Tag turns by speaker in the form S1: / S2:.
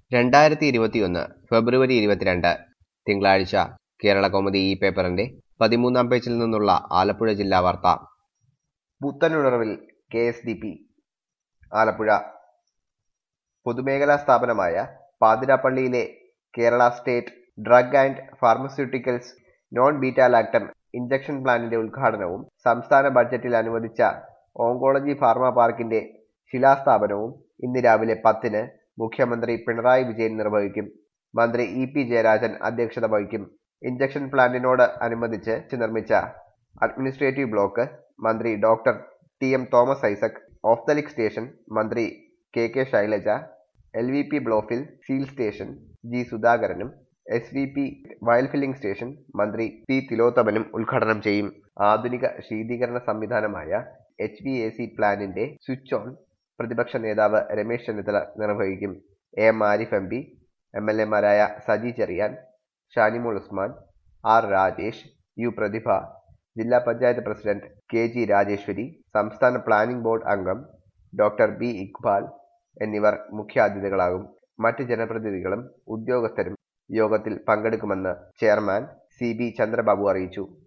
S1: 2021 ഫെബ്രുവരി 22 തിങ്കളാഴ്ച കേരളകൗമുദി ഈ പേപ്പറിന്റെ 13-ാം പേജിൽ നിന്നുള്ള ആലപ്പുഴ ജില്ലാ വാർത്ത. പുത്തനുണർവിൽ KSDP. ആലപ്പുഴ. പൊതുമേഖലാ സ്ഥാപനമായ പാതിരാപ്പള്ളിയിലെ Kerala state drug and pharmaceuticals non beta lactam injection പ്ലാന്റിന്റെ ഉദ്ഘാടനവും സംസ്ഥാന ബഡ്ജറ്റിൽ അനുവദിച്ച ഓങ്കോളജി ഫാർമ പാർക്കിന്റെ ശിലാസ്ഥാപനവും ഇന്ന് രാവിലെ 10-ന് മുഖ്യമന്ത്രി പിണറായി വിജയൻ നിർവഹിക്കും. മന്ത്രി EP ജയരാജൻ അധ്യക്ഷത വഹിക്കും. ഇഞ്ചക്ഷൻ പ്ലാന്റിനോട് അനുബന്ധിച്ച് നിർമ്മിച്ച അഡ്മിനിസ്ട്രേറ്റീവ് ബ്ലോക്ക് മന്ത്രി doctor TM Thomas Isaac, ophthalmic station മന്ത്രി KK Shailaja, LVP blow fill seal station G സുധാകരനും SVP വയൽ ഫില്ലിംഗ് സ്റ്റേഷൻ മന്ത്രി P തിലോത്തമനും ഉദ്ഘാടനം ചെയ്യും. ആധുനിക ശീതീകരണ സംവിധാനമായ HVAC പ്ലാന്റിന്റെ സ്വിച്ച് ഓൺ പ്രതിപക്ഷ നേതാവ് രമേശ് ചെന്നിത്തല നിർവഹിക്കും. AM ആരിഫ് MP, MLA മാരായ സജി ചെറിയാൻ, ഷാനിമോൾ ഉസ്മാൻ, R രാജേഷ്, U പ്രതിഭ, ജില്ലാ പഞ്ചായത്ത് പ്രസിഡന്റ് KG രാജേശ്വരി, സംസ്ഥാന പ്ലാനിംഗ് ബോർഡ് അംഗം ഡോക്ടർ B ഇക്ബാൽ എന്നിവർ മുഖ്യാതിഥികളാകും. മറ്റ് ജനപ്രതിനിധികളും ഉദ്യോഗസ്ഥരും യോഗത്തിൽ പങ്കെടുക്കുമെന്ന് ചെയർമാൻ CB ചന്ദ്രബാബു അറിയിച്ചു.